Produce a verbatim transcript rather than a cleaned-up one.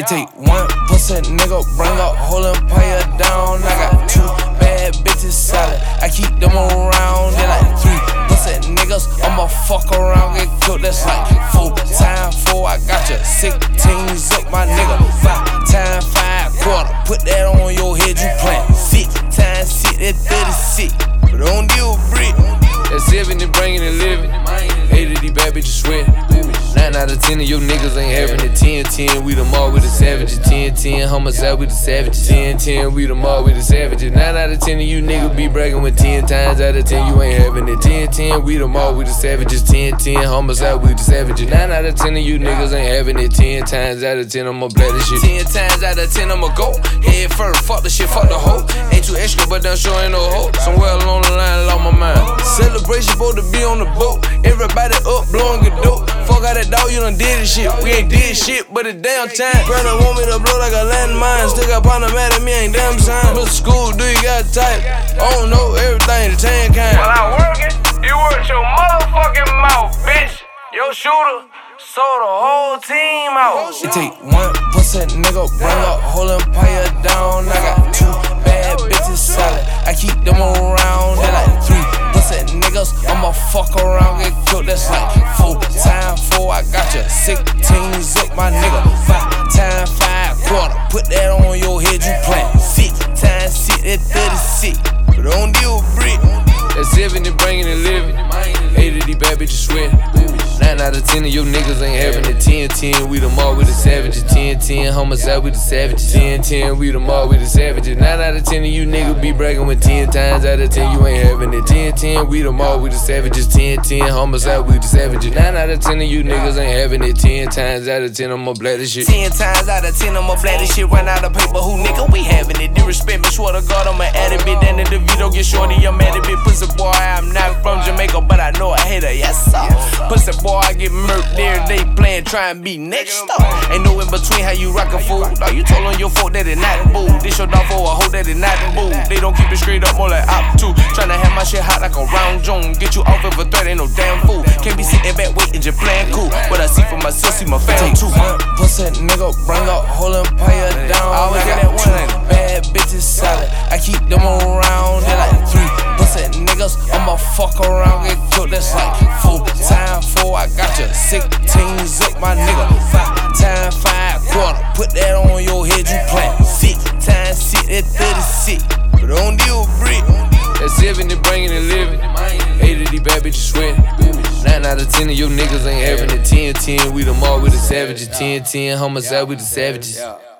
It take one pussy nigga, bring up, whole empire down. I got two bad bitches solid, I keep them around. They like three pussy niggas, I'ma fuck around, get killed. That's like four times four, I got you sixteens up, my nigga. Five times five quarter, put that on your head, you plant. Six times six, that thirty-six, but don't deal with brick. That's seventy, bringing and living. Eight of these bad bitches sweat. Nine out of ten of your niggas ain't having it. Ten, ten, we them all with the savages. Ten, ten, homicide with the savages. Ten, ten, we them all with the savages. Nine out of ten of you niggas be bragging with ten times out of ten you ain't having it. Ten, ten, we them all with the savages. Ten, ten, homicide with the savages. Nine out of ten of you niggas ain't having it. Ten times out of ten I'ma blast this shit. Ten times out of ten I'ma go head first, fuck the shit, fuck the hoe. Ain't too extra, but done sure ain't no hoe. Somewhere along the line, lost my mind. Celebration supposed to be on the boat. Everybody up, blowing good dope. Fuck out that dog, you done did this shit. We ain't did shit, but it's damn time. Brother want me to blow like a landmine. Still got partner mad at me, ain't damn sign. Mister School, do you got type? I don't know everything, the tan kind. While I working, you work your motherfucking mouth, bitch. Your shooter sold the whole team out. It take one pussy nigga, bring up, whole empire down. I got two bad bitches solid, I keep them around. They like three pussy niggas, I'ma fuck around, get killed. That's like four times four, I got you sixteens up, my nigga. Five times five quarter, put that on your head, you plant. Six times six, that thirty-six, but don't deal with brick. That's seventy, bringing and living. Eight of these bad bitches sweat. Nine out of ten of your niggas ain't having it. Ten, ten, we them all with the savages. Ten, ten, homicide with the savages. Ten, ten, we them all with the savages. Nine out of ten of you niggas be bragging with ten times out of ten you ain't having it. Ten, ten, we them all with the savages. Ten, ten, homicide with the savages. Nine out of ten of you niggas ain't having it. Ten times out of ten I'ma blast this shit. Ten times out of ten I'ma blast this shit. Run out of paper, who nigga we having it? Disrespect me, swear to God I'ma add it. Bit then the video get shorty, I'm at it. Bit pussy boy, I'm not from Jamaica, but I know I hate her, yes sir. Pussy boy, I get murked there, they playing, try and be next up. Ain't no in between how you rock a fool. Dog, you told on your folk that it not boo. This your dog for a hoe that it not boo. They don't keep it straight up, more like op two. Tryna have my shit hot like a round June. Get you off of a threat, ain't no damn fool. Can't be sitting back waiting, just playing cool. What I see for myself, see my fam too. One pussy nigga, bring up, whole empire down. I got two bad bitches solid, I keep them around. They like three pussy niggas, I'ma fuck around, get killed. That's like four times four, I got you sixteens up, my nigga. Five times five quarter, put that on your head, you plant. Six times six, that thirty-six, but don't deal with brick. That's seventy, bringing and living. Eight of these bad bitches sweat. Nine out of ten of your niggas ain't having it. Ten, ten, we them all with the savages. Ten, ten, homicide with the savages.